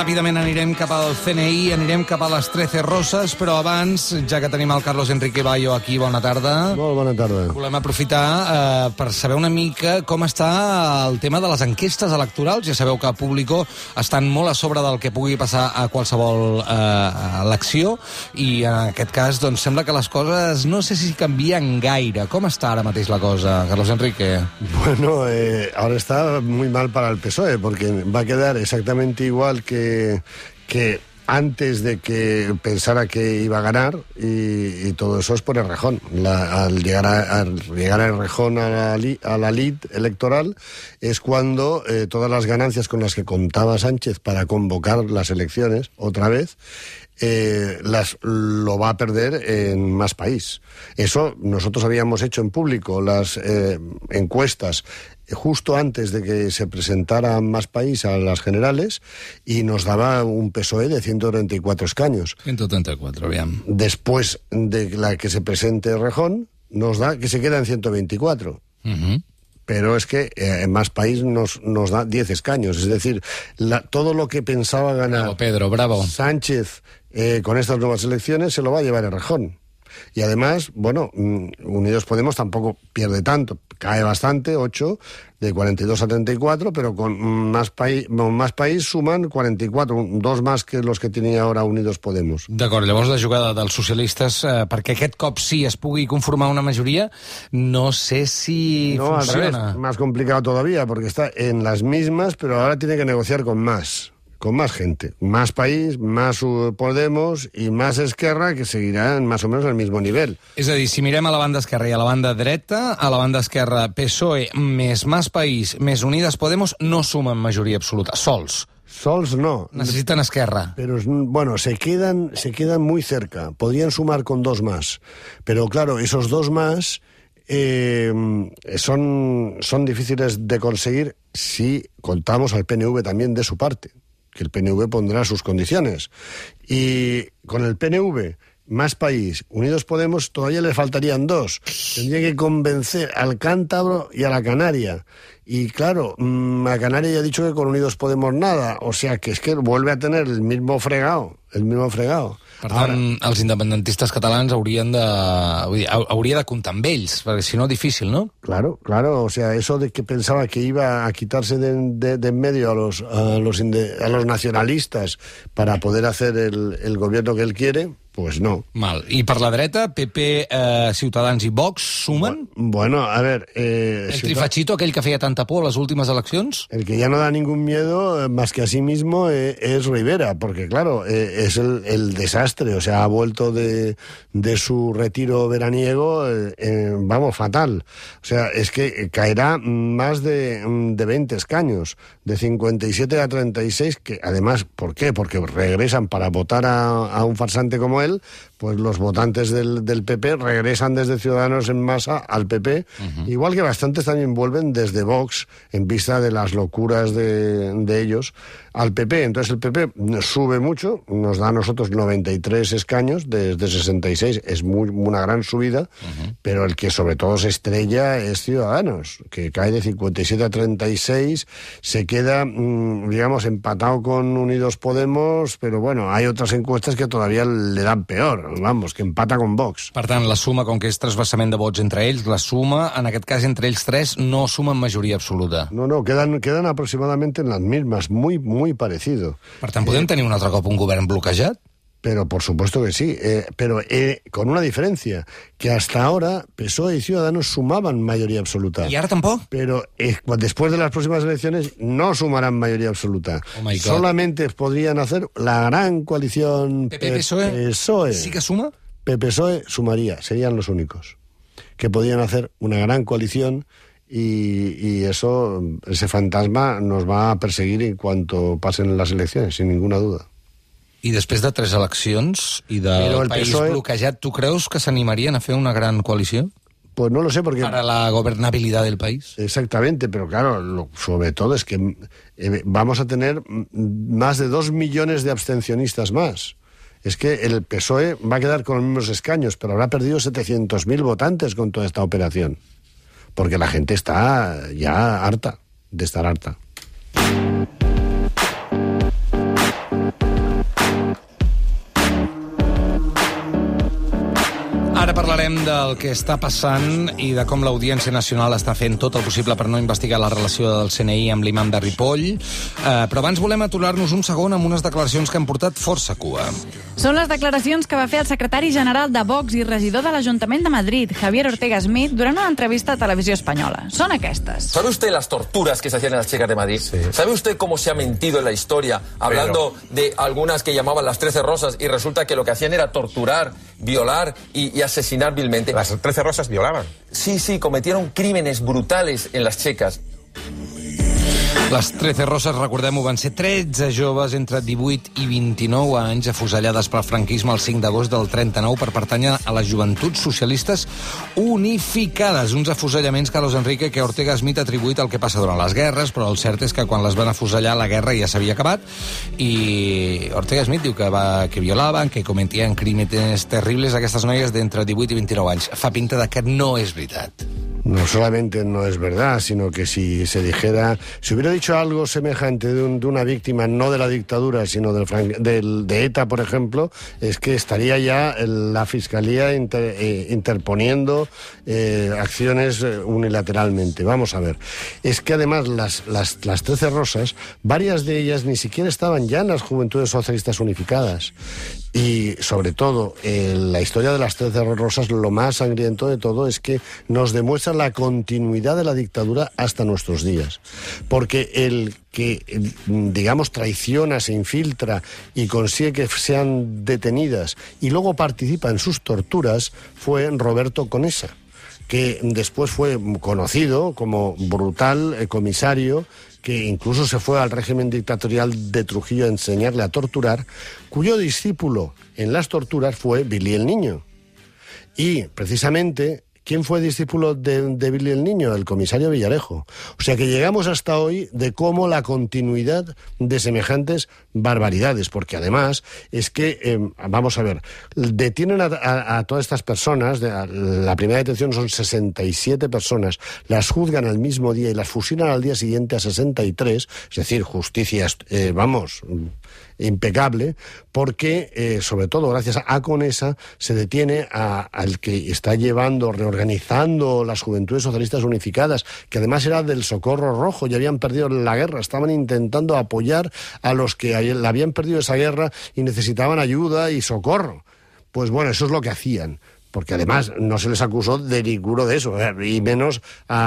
ràpidament anirem cap al CNI, anirem cap a les 13 Roses, però abans, ja que tenim el Carlos Enrique Bayo aquí, bona tarda. Molt bona tarda. Volem aprofitar per saber una mica com està el tema de les enquestes electorals. Ja sabeu que a Público estan molt a sobre del que pugui passar a qualsevol elecció, i en aquest cas doncs, sembla que les coses no sé si canvien gaire. Com està ara mateix la cosa, Carlos Enrique? Bueno, ahora está muy mal para el PSOE, porque va a quedar exactamente igual que antes de que pensara que iba a ganar, y todo eso es por Errejón. Al llegar a Errejón a la lid electoral es cuando todas las ganancias con las que contaba Sánchez para convocar las elecciones otra vez lo va a perder en Más País. Eso nosotros habíamos hecho en Público las encuestas justo antes de que se presentara Más País a las generales, y nos daba un PSOE de 134 escaños. 134, bien. Después de la que se presente Errejón, nos da que se queda en 124. Uh-huh. Pero es que en Más País nos da 10 escaños. Es decir, todo lo que pensaba ganar bravo, Pedro, bravo. Sánchez con estas nuevas elecciones se lo va a llevar Errejón. Y además, bueno, Unidos Podemos tampoco pierde tanto, cae bastante, 8, de 42 a 34, pero con Más País suman 44, 2 más que los que tenía ahora Unidos Podemos. D'acord, llavors la jugada dels socialistes, perquè aquest cop sí es pugui conformar una majoria, no sé si funciona. No, al revés, más complicado todavía, porque está en las mismas, pero ahora tiene que negociar con más gente. Más País, Más Podemos i Más Esquerra, que seguiran más o menos al mismo nivel. És a dir, si mirem a la banda esquerra i a la banda dreta, a la banda esquerra PSOE més Más País més Unidas Podemos no sumen majoria absoluta, sols. Sols no. Necesitan Esquerra. Pero bueno, se quedan muy cerca. Podrían sumar con 2 más. Pero claro, esos 2 más son difíciles de conseguir si contamos al PNV también de su parte, que el PNV pondrá sus condiciones. Y con el PNV, Más País, Unidos Podemos, todavía le faltarían 2. Tendría que convencer al cántabro y a la Canaria. Y claro, a Canària ya ha dicho que con Unidos Podemos nada. O sea, que es que vuelve a tener el mismo fregado. Per tant, els independentistes catalans hauria de comptar amb ells, perquè si no, difícil, ¿no? Claro, o sea, eso de que pensaba que iba a quitarse de en medio a los nacionalistas para poder hacer el gobierno que él quiere, pues no. Mal. I per la dreta, PP, Ciutadans i Vox sumen? Bueno, a ver... el trifachito, aquell que feia tanta por a les últimes eleccions? El que ya no da ningún miedo, más que a sí mismo, es Rivera, porque claro, es el desastre. O sea, ha vuelto de su retiro veraniego, vamos, fatal. O sea, es que caerá más de 20 escaños, de 57 a 36, que además, ¿por qué? Porque regresan para votar a un farsante como él, pues los votantes del PP regresan desde Ciudadanos en masa al PP, igual que bastantes también vuelven desde Vox, en vista de las locuras de ellos, al PP. Entonces el PP sube mucho, nos da a nosotros 93 escaños desde 66, es una gran subida, pero el que sobre todo se estrella es Ciudadanos, que cae de 57 a 36, se queda, digamos, empatado con Unidos Podemos, pero bueno, hay otras encuestas que todavía le dan peor, vamos, que empata con Vox. Per tant, la suma, com que és trasbassament de vots entre ells, la suma, en aquest cas, entre ells 3, no sumen majoria absoluta. No, quedan aproximadamente en las mismas, muy parecido. Per tant, podem tenir un altre cop un govern bloquejat? Pero por supuesto que sí, pero con una diferencia, que hasta ahora PSOE y Ciudadanos sumaban mayoría absoluta. ¿Y ahora tampoco? Pero después de las próximas elecciones no sumarán mayoría absoluta. Oh my God. Solamente podrían hacer la gran coalición PP-PSOE. ¿Sí que suma? PP-PSOE sumaría, serían los únicos que podrían hacer una gran coalición. Y ese fantasma nos va a perseguir en cuanto pasen las elecciones, sin ninguna duda. I després de 3 eleccions i del país bloquejat, tu creus que s'animarien a fer una gran coalició? Pues no lo sé, porque... Para la gobernabilidad del país. Exactamente, pero claro, sobre todo es que vamos a tener más de 2 millones de abstencionistas más. Es que el PSOE va a quedar con los mismos escaños, pero habrá perdido 700.000 votantes con toda esta operación. Porque la gente está ya harta de estar harta. Ara parlarem del que està passant i de com l'Audiència Nacional està fent tot el possible per no investigar la relació del CNI amb l'imam de Ripoll. Però abans volem aturar-nos un segon amb unes declaracions que han portat força cua. Són les declaracions que va fer el secretari general de Vox i regidor de l'Ajuntament de Madrid, Javier Ortega Smith, durant una entrevista a Televisió Espanyola. Són aquestes. ¿Sabe usted las torturas que se hacían en las chicas de Madrid? Sí. ¿Sabe usted cómo se ha mentido en la historia hablando de algunas que llamaban las 13 rosas y resulta que lo que hacían era torturar, violar y asesinar vilmente? ¿Las 13 rosas violaban? Sí, cometieron crímenes brutales en las checas. Les 13 roses, recordem-ho, van ser 13 joves entre 18 i 29 anys afusellades pel franquisme el 5 d'agost del 39 per pertànyer a les Joventuts Socialistes Unificades. Uns afusellaments, Carlos Enrique, que Ortega Smith ha atribuït al que passa durant les guerres, però el cert és que quan les van afusellar la guerra ja s'havia acabat i Ortega Smith diu que violaven, que cometien crímenes terribles aquestes noies d'entre 18 i 29 anys. Fa pinta de que no és veritat. No solamente no es verdad, sino que si se dijera, si hubiera dicho algo semejante de una víctima, no de la dictadura, sino de ETA, por ejemplo, es que estaría ya la Fiscalía interponiendo acciones unilateralmente. Vamos a ver. Es que además las 13 rosas, varias de ellas ni siquiera estaban ya en las Juventudes Socialistas Unificadas. Y sobre todo, la historia de las 13 rosas, lo más sangriento de todo es que nos demuestra la continuidad de la dictadura hasta nuestros días. Porque el que, digamos, traiciona, se infiltra y consigue que sean detenidas y luego participa en sus torturas fue Roberto Conesa, que después fue conocido como brutal comisario, que incluso se fue al régimen dictatorial de Trujillo a enseñarle a torturar, cuyo discípulo en las torturas fue Billy el Niño. Y, precisamente, ¿quién fue discípulo de Billy el Niño? El comisario Villarejo. O sea que llegamos hasta hoy de cómo la continuidad de semejantes barbaridades, porque además es que, vamos a ver, detienen a todas estas personas, la primera detención son 67 personas, las juzgan al mismo día y las fusilan al día siguiente a 63, es decir, justicia, impecable, porque, sobre todo gracias a Conesa, se detiene al que está reorganizando las Juventudes Socialistas Unificadas, que además era del Socorro Rojo, ya habían perdido la guerra, estaban intentando apoyar a los que habían perdido esa guerra y necesitaban ayuda y socorro. Pues bueno, eso es lo que hacían, porque además no se les acusó de ninguno de eso, y menos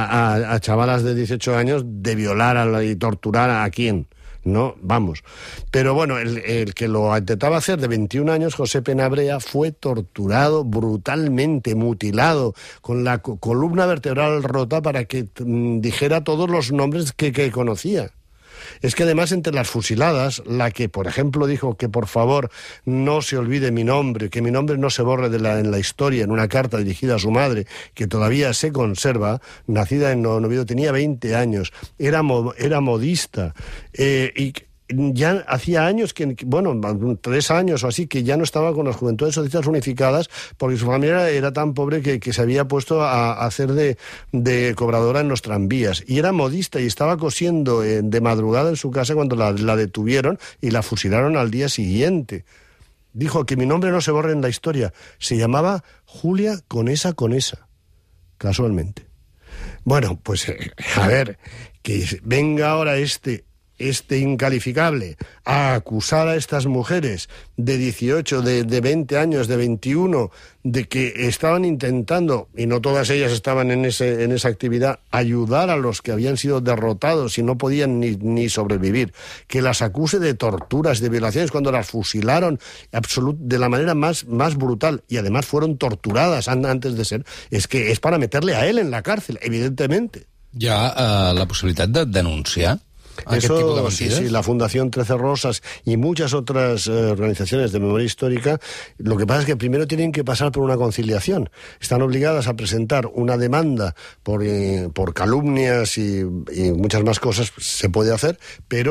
a chavalas de 18 años de violar y torturar a quién. No, vamos. Pero bueno, el que lo intentaba hacer de 21 años, José Penabrea, fue torturado brutalmente, mutilado, con la columna vertebral rota para que dijera todos los nombres que conocía. Es que además entre las fusiladas, la que por ejemplo dijo que por favor no se olvide mi nombre, que mi nombre no se borre en la historia, en una carta dirigida a su madre, que todavía se conserva, nacida en Oviedo, tenía 20 años, era modista, y ya hacía años bueno, 3 años o así, que ya no estaba con las Juventudes Socialistas Unificadas porque su familia era tan pobre que se había puesto a hacer de cobradora en los tranvías. Y era modista y estaba cosiendo de madrugada en su casa cuando la detuvieron y la fusilaron al día siguiente. Dijo que mi nombre no se borre en la historia. Se llamaba Julia Conesa, casualmente. Bueno, pues a ver, que venga ahora este incalificable a acusar a estas mujeres de 18, de 20 años, de 21, de que estaban intentando, y no todas ellas estaban en esa actividad, ayudar a los que habían sido derrotados y no podían ni sobrevivir, que las acuse de torturas, de violaciones, cuando las fusilaron de la manera más brutal, y además fueron torturadas antes de ser, es que es para meterle a él en la cárcel, evidentemente. Hi ha la possibilitat de denunciar aquest tipus de mentides? Sí, la Fundación 13 Rosas y muchas otras organizaciones de memoria histórica, lo que pasa es que primero tienen que pasar por una conciliación. Están obligadas a presentar una demanda por calumnias y muchas más cosas se puede hacer, pero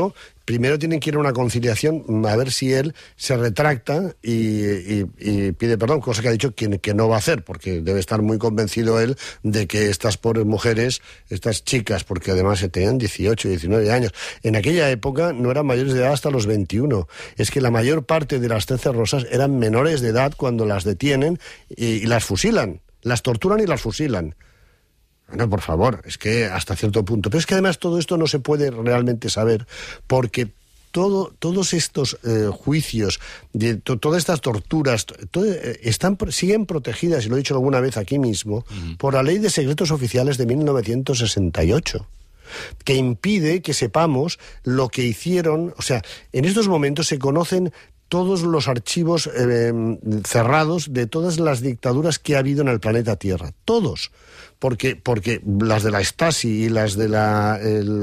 primero tienen que ir a una conciliación a ver si él se retracta y pide perdón, cosa que ha dicho que no va a hacer, porque debe estar muy convencido él de que estas pobres mujeres, estas chicas, porque además tenían 18, 19 años, en aquella época no eran mayores de edad hasta los 21. Es que la mayor parte de las 13 rosas eran menores de edad cuando las detienen y las fusilan, las torturan y las fusilan. Bueno, por favor, es que hasta cierto punto. Pero es que además todo esto no se puede realmente saber, porque todos estos juicios, todas estas torturas, siguen protegidas, y lo he dicho alguna vez aquí mismo, por la Ley de Secretos Oficiales de 1968. Que impide que sepamos lo que hicieron. O sea, en estos momentos se conocen todos los archivos cerrados de todas las dictaduras que ha habido en el planeta Tierra. Todos. Porque las de la Stasi y las de la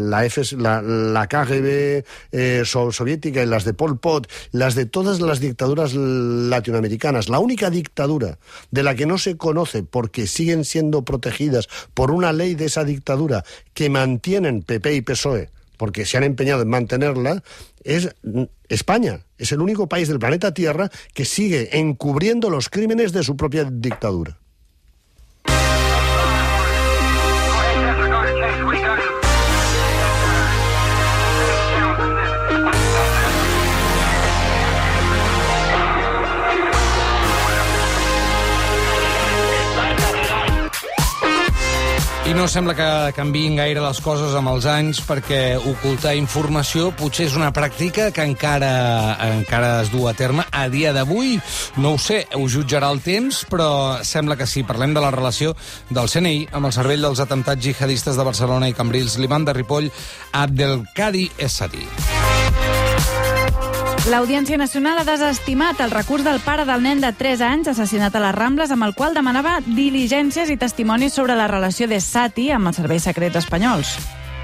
KGB soviética y las de Pol Pot, las de todas las dictaduras latinoamericanas, la única dictadura de la que no se conoce porque siguen siendo protegidas por una ley de esa dictadura que mantienen PP y PSOE, porque se han empeñado en mantenerla, es España. Es el único país del planeta Tierra que sigue encubriendo los crímenes de su propia dictadura. I no sembla que canviïn gaire les coses amb els anys, perquè ocultar informació potser és una pràctica que encara es du a terme. A dia d'avui, no ho sé, ho jutjarà el temps, però sembla que sí. Parlem de la relació del CNI amb el cervell dels atemptats jihadistes de Barcelona i Cambrils, l'imam de Ripoll, Abdelkadi Essati. L'Audiència Nacional ha desestimat el recurs del pare del nen de 3 anys assassinat a les Rambles, amb el qual demanava diligències i testimonis sobre la relació d'Essati amb els serveis secrets espanyols.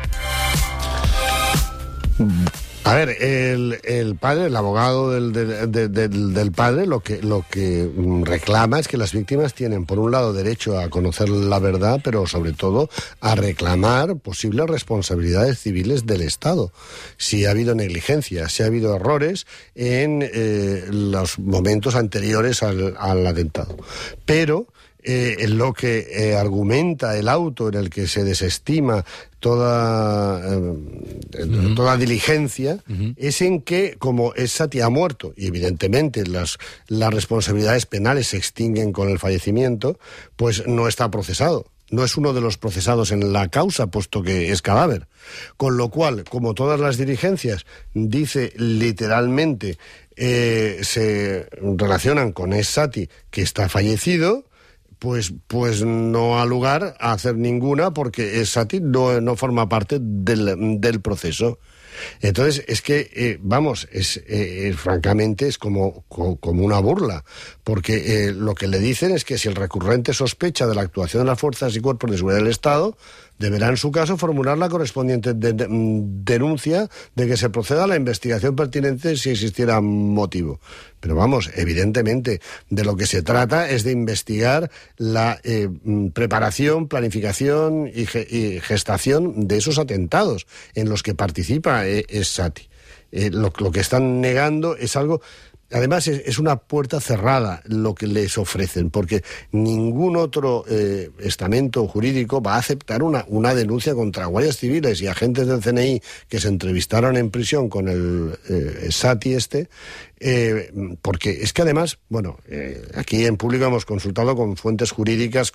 A ver, el padre, el abogado del padre, lo que reclama es que las víctimas tienen, por un lado, derecho a conocer la verdad, pero sobre todo a reclamar posibles responsabilidades civiles del Estado. Si ha habido negligencia, si ha habido errores en los momentos anteriores al atentado. Pero en lo que argumenta el auto en el que se desestima toda diligencia, es en que, como Essati ha muerto, y evidentemente las responsabilidades penales se extinguen con el fallecimiento, pues no está procesado. No es uno de los procesados en la causa, puesto que es cadáver. Con lo cual, como todas las diligencias, dice literalmente, se relacionan con Essati, que está fallecido, pues no ha lugar a hacer ninguna, porque Essati no forma parte del proceso. Entonces, es que, francamente, es como una burla, porque lo que le dicen es que si el recurrente sospecha de la actuación de las fuerzas y cuerpos de seguridad del Estado, deberá en su caso formular la correspondiente denuncia de que se proceda a la investigación pertinente si existiera motivo. Pero vamos, evidentemente, de lo que se trata es de investigar la preparación, planificación y gestación de esos atentados en los que participa Essati. Lo que están negando es algo... Además, es una puerta cerrada lo que les ofrecen, porque ningún otro estamento jurídico va a aceptar una denuncia contra guardias civiles y agentes del CNI que se entrevistaron en prisión con el Essati porque es que además, aquí en público hemos consultado con fuentes jurídicas,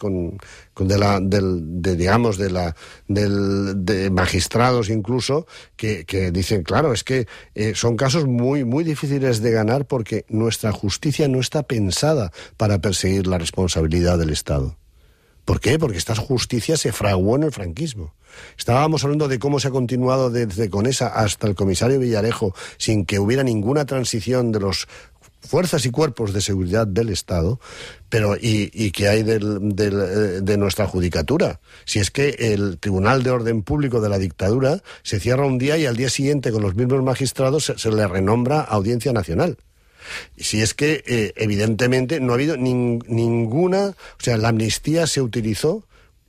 de magistrados incluso, que dicen, claro, es que son casos muy, muy difíciles de ganar porque nuestra justicia no está pensada para perseguir la responsabilidad del Estado. ¿Por qué? Porque esta justicia se fraguó en el franquismo. Estábamos hablando de cómo se ha continuado desde Conesa hasta el comisario Villarejo sin que hubiera ninguna transición de los fuerzas y cuerpos de seguridad del Estado, pero ¿y qué hay de nuestra judicatura? Si es que el Tribunal de Orden Público de la dictadura se cierra un día y al día siguiente con los mismos magistrados se le renombra Audiencia Nacional. Si es que, evidentemente, no ha habido ninguna... O sea, la amnistía se utilizó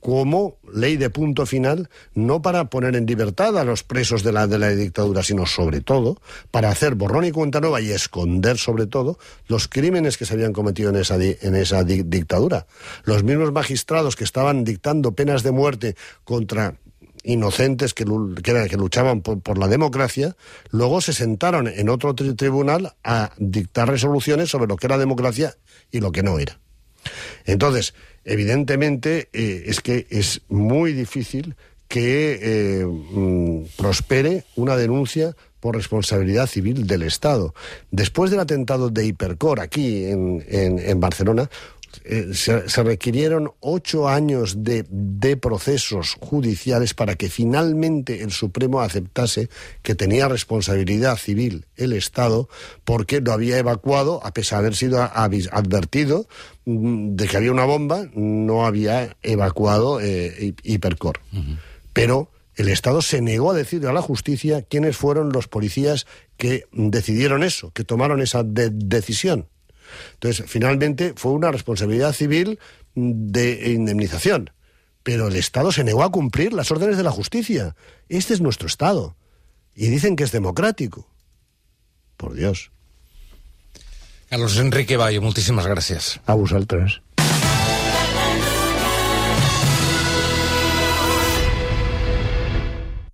como ley de punto final, no para poner en libertad a los presos de la dictadura, sino sobre todo para hacer borrón y cuenta nueva y esconder sobre todo los crímenes que se habían cometido en esa dictadura. Los mismos magistrados que estaban dictando penas de muerte contra inocentes que luchaban por la democracia, luego se sentaron en otro tribunal a dictar resoluciones sobre lo que era democracia y lo que no era. Entonces, evidentemente, es que es muy difícil que prospere una denuncia por responsabilidad civil del Estado. Después del atentado de Hipercor aquí en Barcelona, se requirieron 8 años de procesos judiciales para que finalmente el Supremo aceptase que tenía responsabilidad civil el Estado, porque lo había evacuado, a pesar de haber sido advertido de que había una bomba, no había evacuado Hipercor. Pero el Estado se negó a decirle a la justicia quiénes fueron los policías que decidieron eso, que tomaron esa decisión. Entonces, finalmente fue una responsabilidad civil de indemnización, pero el Estado se negó a cumplir las órdenes de la justicia. Este es nuestro Estado. Y dicen que es democrático. Por Dios. Carlos Enrique Bayo, moltíssimes gràcies. A vosaltres.